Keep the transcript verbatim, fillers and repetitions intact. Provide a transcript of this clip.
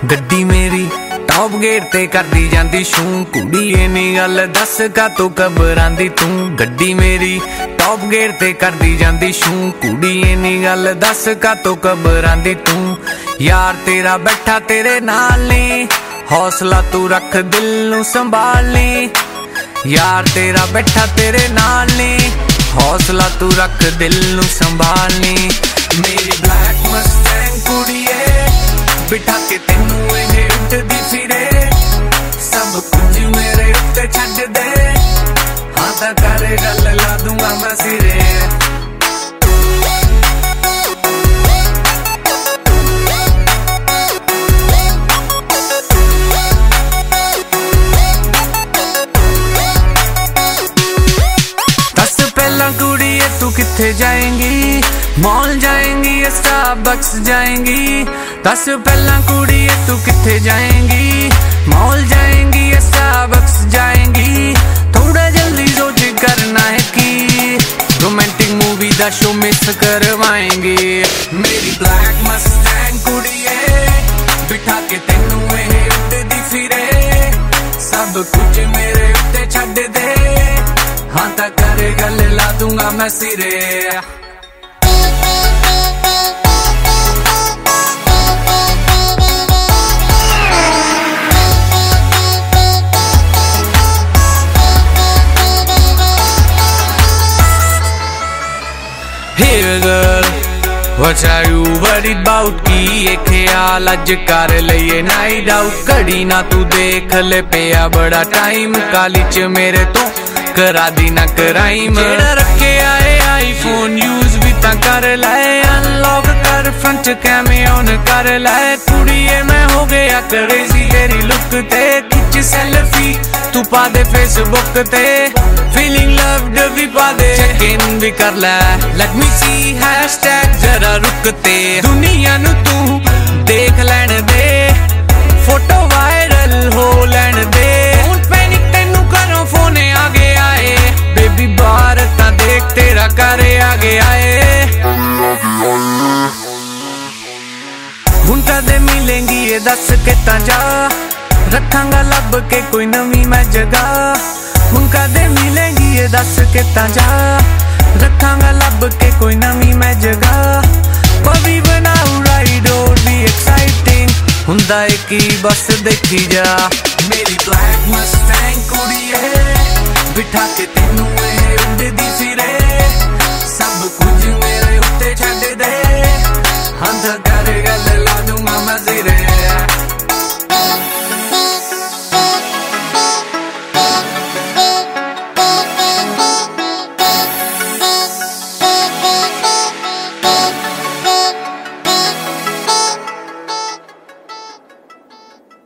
गड्डी मेरी top gate ते करदी जांदी शू, कुड़ी इन्नी गल दस का तू घबरांदी तू। गड्डी मेरी टॉप गेट ते करदी जांदी शू, कुड़ी इन्नी गल दस का तू घबरांदी तू। यार तेरा बैठा तेरे नाल नी, हौसला तू रख दिल नू संभाल ली। यार तेरा बैठा तेरे नाल नी, हौसला तू रख दिल नू संभाल ली। मेरी ब्लैक मस्टैंग कुड़िए बिठा के तेनू उड़दी फिरे, सब कुछ मेरे उत्ते छड्ड दे, हाँ तां कर गल ला दूंगा मैं सिरे। दस पहला कुड़िए तू किथे जाएंगी, मॉल जाएंगी या स्टारबक्स जाएंगी। दस पहला कुड़िए तू किथे जाएंगी, मॉल जाएंगी या स्टारबक्स जाएंगी। थोड़ा जल्दी सोच करना है कि रोमांटिक मूवी दा शो मिस करवाएंगे। मेरी ब्लैक मस्टैंग कुड़िए बिठा के तेनू उड़दी फिरे, सब कुछ मेरे उत्ते छड्ड दे, हाँ तां कर गल ला दूंगा मैं सिरे। Hey girl, what are you worried about? की ये ख्याल अज कर लइए नाइट आउट। घड़ी ना तू देख ले पिया बड़ा टाइम, काली च मेरे तो करा दी ना कराइम। जेड़ा रखे आए आईफोन यूज भी ता कर लाए, अनलॉक कर फ्रंट कैमरा ऑन कर लाए। कुड़िए मैं हो गया क्रेजी तेरी लुक ते, खिच सेल्फी तू पा दे फेसबुक ते, फीलिंग लव्ड भी पा दे, चेक इन भी कर ले। लेट मी सी हैशटैग जरा रुकते, दुनिया नु तू देख लैन दे, फोटो वायरल हो लैन दे। डोंट पैनिक तेनू करो फोन आगे आए, बेबी बाहर ता देख तेरा घर आगे आए। हुण कदे मिलेंगी ये दस के ता जा, रखांगा लब के कोई नवी मैं जगह। हुण कदे मिलेंगी ये दस के ता जा, रखांगा लब के कोई नवी मैं जगह। पवी बनाऊ राइड और भी एक्साइटिंग, हुंदा है कि बस देखी जा। मेरी ब्लैक मस्टैंग कुड़िए बिठा के तेनू उड़दी फिरे, सब कुछ मेरे उत्ते छड्ड दे, हाँ तां कर